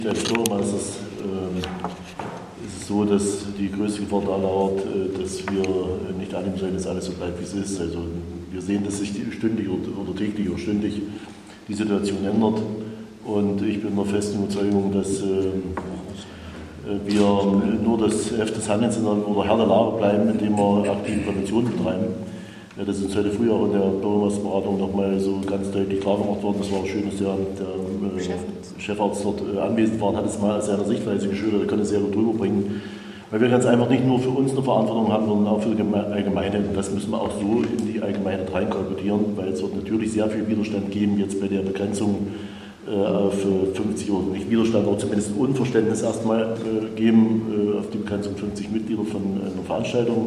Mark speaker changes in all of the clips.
Speaker 1: Als Bürgermeister ist es so, dass die größte Gefahr da lauert, dass wir nicht annehmen sollen, dass alles so bleibt, wie es ist. Also wir sehen, dass sich stündlich oder täglich oder stündlich die Situation ändert. Und ich bin der festen Überzeugung, dass wir nur das Heft des Handelns oder Herr der Lage bleiben, indem wir aktive Prävention betreiben. Das ist uns heute früh auch in der Bürgermeisterberatung nochmal so ganz deutlich klar gemacht worden. Das war auch schön, dass der Chefarzt dort anwesend war und hat es mal aus seiner Sichtweise geschildert. Er kann es sehr gut rüberbringen. Weil wir ganz einfach nicht nur für uns eine Verantwortung haben, sondern auch für die Allgemeinheit. Und das müssen wir auch so in die Allgemeinheit reinkalkulieren, weil es wird natürlich sehr viel Widerstand geben jetzt bei der Begrenzung auf 50 oder nicht Widerstand, aber zumindest Unverständnis erstmal geben auf die Begrenzung 50 Mitglieder von einer Veranstaltung.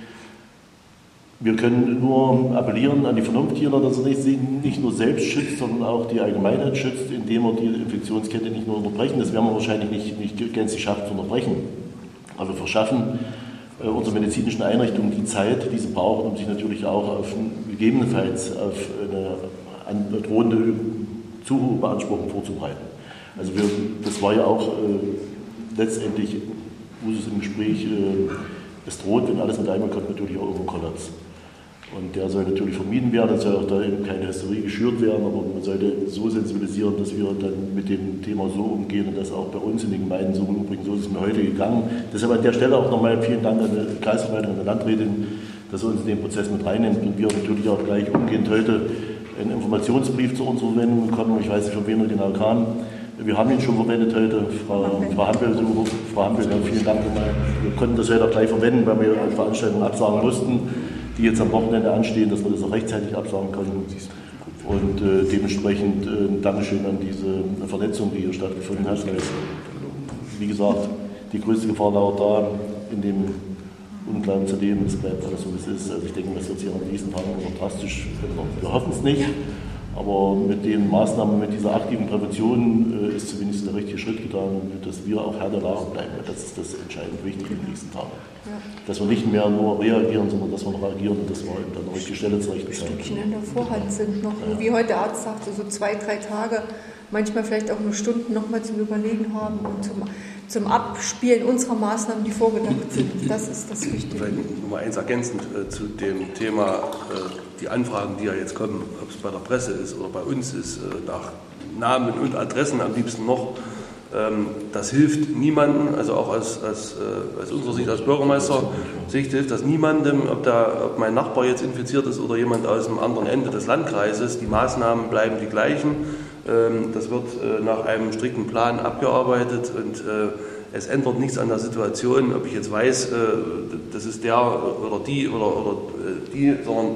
Speaker 1: Wir können nur appellieren an die Vernunft hier, dass er nicht nur selbst schützt, sondern auch die Allgemeinheit schützt, indem wir die Infektionskette nicht nur unterbrechen. Das werden wir wahrscheinlich nicht gänzlich schaffen zu unterbrechen. Aber wir verschaffen unserer medizinischen Einrichtungen die Zeit, die sie brauchen, um sich natürlich auch gegebenenfalls auf eine drohende Zubeanspruchung vorzubereiten. Also das war ja auch letztendlich Usus im Gespräch, es droht, wenn alles mit einmal kommt, natürlich auch irgendein Kollaps. Und der soll natürlich vermieden werden, es soll auch da eben keine Hysterie geschürt werden, aber man sollte so sensibilisieren, dass wir dann mit dem Thema so umgehen und das auch bei uns in den Gemeinden so rüberbringen. So ist es mir heute gegangen. Deshalb an der Stelle auch nochmal vielen Dank an die Kreisverwaltung und der Landrätin, dass sie uns in den Prozess mit reinnimmt und wir natürlich auch gleich umgehend heute einen Informationsbrief zu unserer Verwendung bekommen. Ich weiß nicht, von wem er genau kam. Wir haben ihn schon verwendet heute, Frau Hampel, vielen Dank nochmal. Wir konnten das heute auch gleich verwenden, weil wir eine Veranstaltung absagen mussten, die jetzt am Wochenende anstehen, dass wir das auch rechtzeitig absagen können. Und dementsprechend ein Dankeschön an diese Vernetzung, die hier stattgefunden hat. Weil, wie gesagt, die größte Gefahr lauert da in dem Unglauben zu dem, es bleibt alles so, wie es ist. Also ich denke, das wird sich auch in diesen Tagen noch drastisch ändern. Wir hoffen es nicht. Aber mit den Maßnahmen, mit dieser aktiven Prävention ist zumindest der richtige Schritt getan, dass wir auch Herr der Lage bleiben. Das ist das entscheidend Wichtige in den nächsten Tagen. Ja. Dass wir nicht mehr nur reagieren, sondern dass wir noch agieren und dass wir dann eine richtige Stelle zur rechten Zeit haben.
Speaker 2: Stückchen in der Vorhand sind noch, wie heute der Arzt sagte, so 2-3 Tage, manchmal vielleicht auch nur Stunden noch mal zum Überlegen haben und zum Abspielen unserer Maßnahmen, die vorgedacht sind. Das ist das Wichtige.
Speaker 3: Vielleicht Nummer eins ergänzend zu dem Thema, die Anfragen, die ja jetzt kommen, ob es bei der Presse ist oder bei uns ist, nach Namen und Adressen am liebsten noch. Das hilft niemandem, also auch aus unserer Sicht als Bürgermeister-Sicht hilft das niemandem, ob mein Nachbar jetzt infiziert ist oder jemand aus dem anderen Ende des Landkreises. Die Maßnahmen bleiben die gleichen. Das wird nach einem strikten Plan abgearbeitet und es ändert nichts an der Situation, ob ich jetzt weiß, das ist der oder die, sondern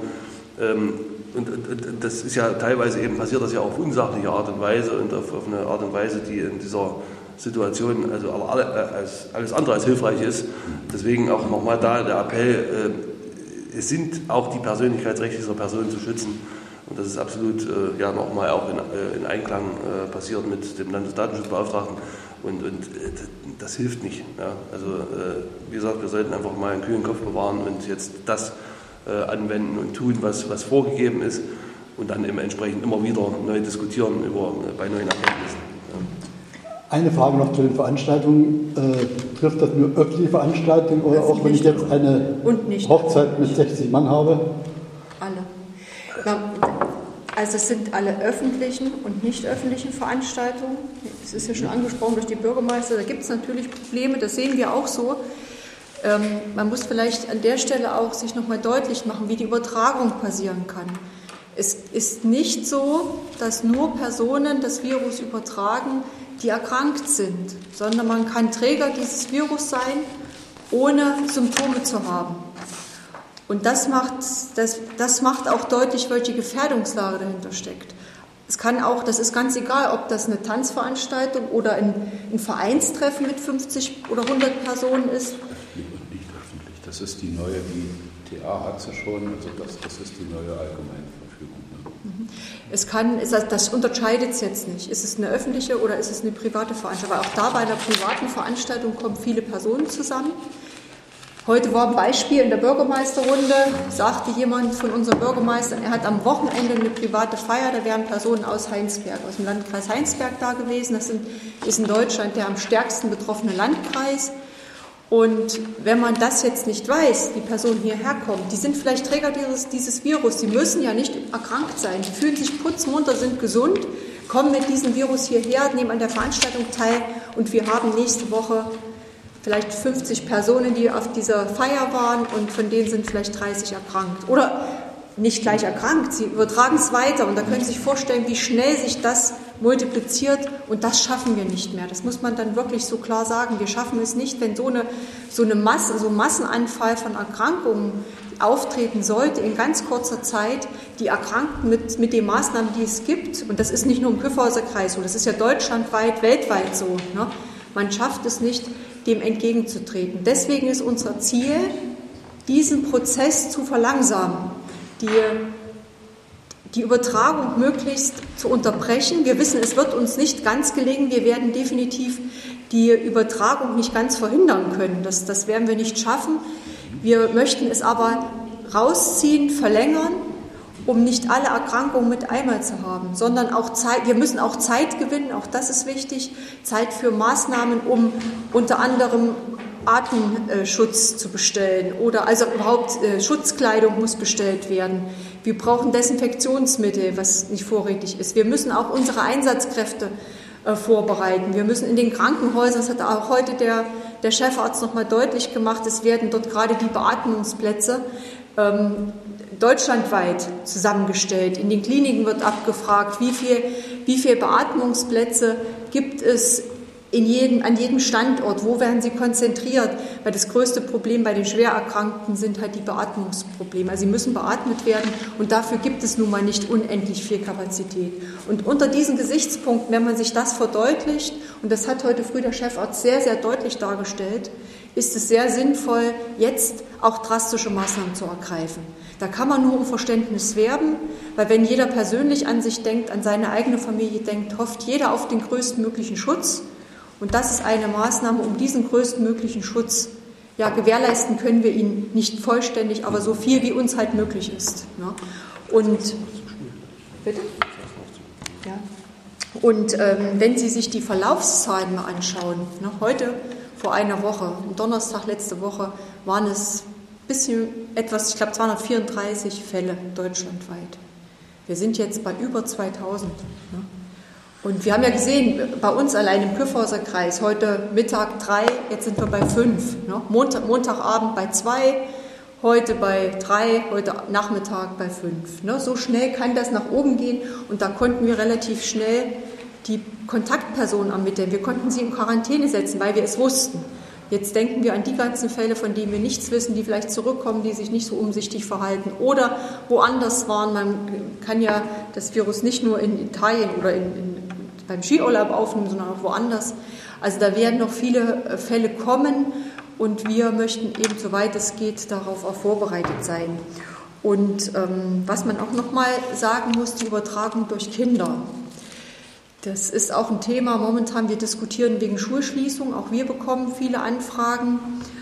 Speaker 3: und das ist ja teilweise eben passiert, das ja auf unsachliche Art und Weise und auf eine Art und Weise, die in dieser Situation also alles andere als hilfreich ist. Deswegen auch nochmal da der Appell, es sind auch die Persönlichkeitsrechte dieser Person zu schützen. Und das ist absolut nochmal auch in Einklang passiert mit dem Landesdatenschutzbeauftragten. Und das hilft nicht. Ja. Also wie gesagt, wir sollten einfach mal einen kühlen Kopf bewahren und jetzt das anwenden und tun, was vorgegeben ist und dann eben entsprechend immer wieder neu diskutieren bei neuen Erkenntnissen. Ja.
Speaker 4: Eine Frage noch zu den Veranstaltungen. Trifft das nur öffentliche Veranstaltungen oder auch wenn ich jetzt eine Hochzeit mit 60 Mann habe?
Speaker 2: Alle. Also es sind alle öffentlichen und nicht öffentlichen Veranstaltungen. Es ist ja schon angesprochen durch die Bürgermeister. Da gibt es natürlich Probleme, das sehen wir auch so. Man muss vielleicht an der Stelle auch sich nochmal deutlich machen, wie die Übertragung passieren kann. Es ist nicht so, dass nur Personen das Virus übertragen, die erkrankt sind, sondern man kann Träger dieses Virus sein, ohne Symptome zu haben. Und das macht auch deutlich, welche Gefährdungslage dahinter steckt. Das ist ganz egal, ob das eine Tanzveranstaltung oder ein Vereinstreffen mit 50 oder 100 Personen ist.
Speaker 5: Nicht öffentlich. Das ist die neue, die TA hat sie schon, also das ist die neue Allgemeinverfügung. Ne?
Speaker 2: Das unterscheidet es jetzt nicht. Ist es eine öffentliche oder ist es eine private Veranstaltung? Weil auch da bei einer privaten Veranstaltung kommen viele Personen zusammen. Heute war ein Beispiel in der Bürgermeisterrunde, sagte jemand von unseren Bürgermeistern, er hat am Wochenende eine private Feier, da wären Personen aus Heinsberg, aus dem Landkreis Heinsberg da gewesen. Das ist in Deutschland der am stärksten betroffene Landkreis. Und wenn man das jetzt nicht weiß, die Personen hierher kommen, die sind vielleicht Träger dieses Virus, die müssen ja nicht erkrankt sein, die fühlen sich putzmunter, sind gesund, kommen mit diesem Virus hierher, nehmen an der Veranstaltung teil und wir haben nächste Woche vielleicht 50 Personen, die auf dieser Feier waren und von denen sind vielleicht 30 erkrankt. Oder nicht gleich erkrankt, sie übertragen es weiter und da können Sie sich vorstellen, wie schnell sich das multipliziert und das schaffen wir nicht mehr. Das muss man dann wirklich so klar sagen. Wir schaffen es nicht, wenn so ein Massenanfall von Erkrankungen auftreten sollte in ganz kurzer Zeit, die Erkrankten mit den Maßnahmen, die es gibt, und das ist nicht nur im Kyffhäuser Kreis so, das ist ja deutschlandweit, weltweit so, ne? Man schafft es nicht, dem entgegenzutreten. Deswegen ist unser Ziel, diesen Prozess zu verlangsamen, die Übertragung möglichst zu unterbrechen. Wir wissen, es wird uns nicht ganz gelingen. Wir werden definitiv die Übertragung nicht ganz verhindern können. Das werden wir nicht schaffen. Wir möchten es aber rausziehen, verlängern, um nicht alle Erkrankungen mit einmal zu haben, sondern auch Zeit. Wir müssen auch Zeit gewinnen, auch das ist wichtig. Zeit für Maßnahmen, um unter anderem Atemschutz zu bestellen oder also überhaupt Schutzkleidung muss bestellt werden. Wir brauchen Desinfektionsmittel, was nicht vorrätig ist. Wir müssen auch unsere Einsatzkräfte vorbereiten. Wir müssen in den Krankenhäusern, das hat auch heute der Chefarzt noch mal deutlich gemacht, es werden dort gerade die Beatmungsplätze deutschlandweit zusammengestellt. In den Kliniken wird abgefragt, wie viel Beatmungsplätze gibt es an jedem Standort, wo werden sie konzentriert? Weil das größte Problem bei den Schwererkrankten sind halt die Beatmungsprobleme. Also sie müssen beatmet werden und dafür gibt es nun mal nicht unendlich viel Kapazität. Und unter diesen Gesichtspunkten, wenn man sich das verdeutlicht, und das hat heute früh der Chefarzt sehr, sehr deutlich dargestellt, ist es sehr sinnvoll, jetzt auch drastische Maßnahmen zu ergreifen. Da kann man nur um Verständnis werben, weil wenn jeder persönlich an sich denkt, an seine eigene Familie denkt, hofft jeder auf den größtmöglichen Schutz. Und das ist eine Maßnahme, um diesen größtmöglichen Schutz gewährleisten können wir ihn nicht vollständig, aber so viel, wie uns halt möglich ist. Ne? Und, bitte? Ja. Und wenn Sie sich die Verlaufszahlen mal anschauen, ne, heute vor einer Woche, am Donnerstag letzte Woche, waren es ich glaube 234 Fälle deutschlandweit. Wir sind jetzt bei über 2000. Ne? Und wir haben ja gesehen, bei uns allein im Kyffhäuser Kreis, heute Mittag 3, jetzt sind wir bei 5. Ne? Montagabend bei 2, heute bei 3, heute Nachmittag bei 5. Ne? So schnell kann das nach oben gehen und da konnten wir relativ schnell die Kontaktpersonen ermitteln. Wir konnten sie in Quarantäne setzen, weil wir es wussten. Jetzt denken wir an die ganzen Fälle, von denen wir nichts wissen, die vielleicht zurückkommen, die sich nicht so umsichtig verhalten oder woanders waren. Man kann ja das Virus nicht nur in Italien oder beim Skiurlaub aufnehmen, sondern auch woanders. Also da werden noch viele Fälle kommen und wir möchten eben, soweit es geht, darauf auch vorbereitet sein. Und was man auch noch mal sagen muss, die Übertragung durch Kinder. Das ist auch ein Thema. Momentan, wir diskutieren wegen Schulschließung. Auch wir bekommen viele Anfragen.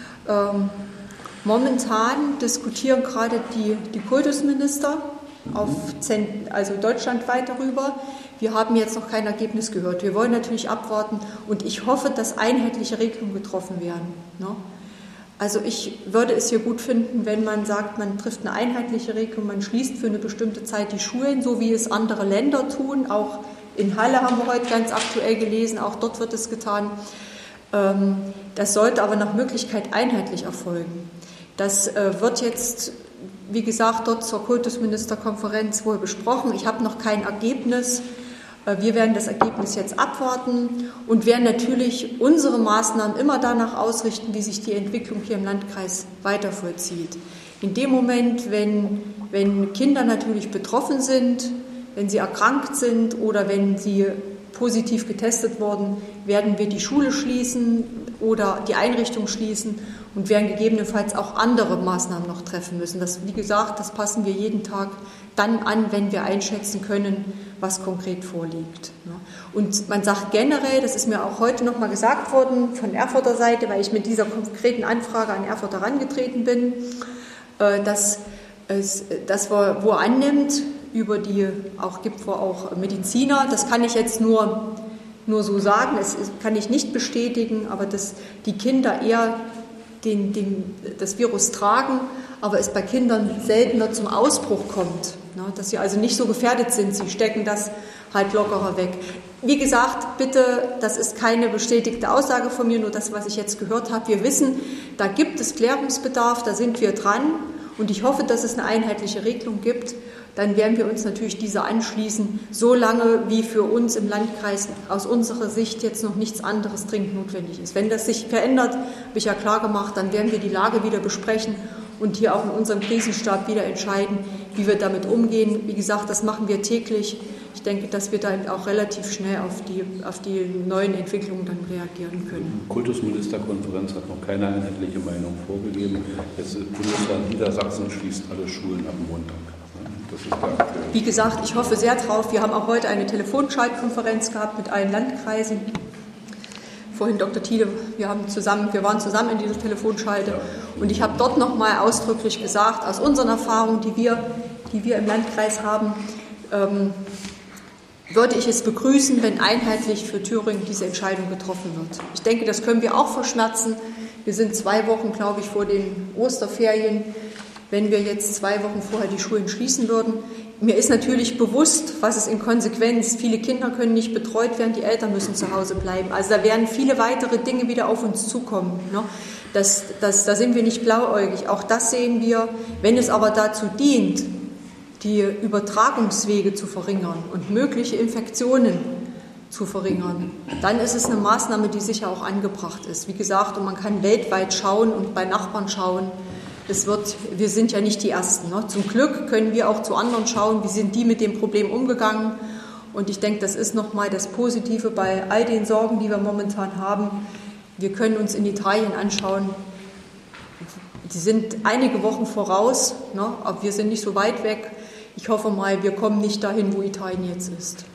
Speaker 2: Momentan diskutieren gerade die Kultusminister also deutschlandweit darüber. Wir haben jetzt noch kein Ergebnis gehört. Wir wollen natürlich abwarten und ich hoffe, dass einheitliche Regelungen getroffen werden. Ne? Also ich würde es hier gut finden, wenn man sagt, man trifft eine einheitliche Regelung, man schließt für eine bestimmte Zeit die Schulen, so wie es andere Länder tun. Auch in Halle haben wir heute ganz aktuell gelesen, auch dort wird es getan. Das sollte aber nach Möglichkeit einheitlich erfolgen. Das wird jetzt, wie gesagt, dort zur Kultusministerkonferenz wohl besprochen. Ich habe noch kein Ergebnis. Wir werden das Ergebnis jetzt abwarten und werden natürlich unsere Maßnahmen immer danach ausrichten, wie sich die Entwicklung hier im Landkreis weiter vollzieht. In dem Moment, wenn Kinder natürlich betroffen sind, wenn sie erkrankt sind oder wenn sie positiv getestet worden, werden wir die Schule schließen oder die Einrichtung schließen und werden gegebenenfalls auch andere Maßnahmen noch treffen müssen. Das, wie gesagt, das passen wir jeden Tag dann an, wenn wir einschätzen können, was konkret vorliegt. Und man sagt generell, das ist mir auch heute nochmal gesagt worden von Erfurter Seite, weil ich mit dieser konkreten Anfrage an Erfurt herangetreten bin, dass wo er annimmt, über die gibt wohl auch Mediziner, das kann ich jetzt nur so sagen, kann ich nicht bestätigen, aber dass die Kinder eher das Virus tragen, aber es bei Kindern seltener zum Ausbruch kommt, ne, dass sie also nicht so gefährdet sind, sie stecken das halt lockerer weg. Wie gesagt, bitte, das ist keine bestätigte Aussage von mir, nur das, was ich jetzt gehört habe. Wir wissen, da gibt es Klärungsbedarf, da sind wir dran und ich hoffe, dass es eine einheitliche Regelung gibt. Dann werden wir uns natürlich dieser anschließen, solange wie für uns im Landkreis aus unserer Sicht jetzt noch nichts anderes dringend notwendig ist. Wenn das sich verändert, habe ich ja klar gemacht, dann werden wir die Lage wieder besprechen und hier auch in unserem Krisenstab wieder entscheiden, wie wir damit umgehen. Wie gesagt, das machen wir täglich. Ich denke, dass wir dann auch relativ schnell auf die neuen Entwicklungen dann reagieren können.
Speaker 5: Die Kultusministerkonferenz hat noch keine einheitliche Meinung vorgegeben. Jetzt Bundesland Niedersachsen schließt alle Schulen ab Montag.
Speaker 2: Wie gesagt, ich hoffe sehr drauf. Wir haben auch heute eine Telefonschaltkonferenz gehabt mit allen Landkreisen. Vorhin Dr. Thiele, wir waren zusammen in dieser Telefonschalte. Und ich habe dort nochmal ausdrücklich gesagt, aus unseren Erfahrungen, die wir im Landkreis haben, würde ich es begrüßen, wenn einheitlich für Thüringen diese Entscheidung getroffen wird. Ich denke, das können wir auch verschmerzen. Wir sind 2 Wochen, glaube ich, vor den Osterferien. Wenn wir jetzt 2 Wochen vorher die Schulen schließen würden. Mir ist natürlich bewusst, was es in Konsequenz, viele Kinder können nicht betreut werden, die Eltern müssen zu Hause bleiben. Also da werden viele weitere Dinge wieder auf uns zukommen. Ne? Da sind wir nicht blauäugig. Auch das sehen wir. Wenn es aber dazu dient, die Übertragungswege zu verringern und mögliche Infektionen zu verringern, dann ist es eine Maßnahme, die sicher auch angebracht ist. Wie gesagt, und man kann weltweit schauen und bei Nachbarn schauen. Wir sind ja nicht die Ersten. Ne? Zum Glück können wir auch zu anderen schauen, wie sind die mit dem Problem umgegangen. Und ich denke, das ist nochmal das Positive bei all den Sorgen, die wir momentan haben. Wir können uns in Italien anschauen. Die sind einige Wochen voraus, ne? Aber wir sind nicht so weit weg. Ich hoffe mal, wir kommen nicht dahin, wo Italien jetzt ist.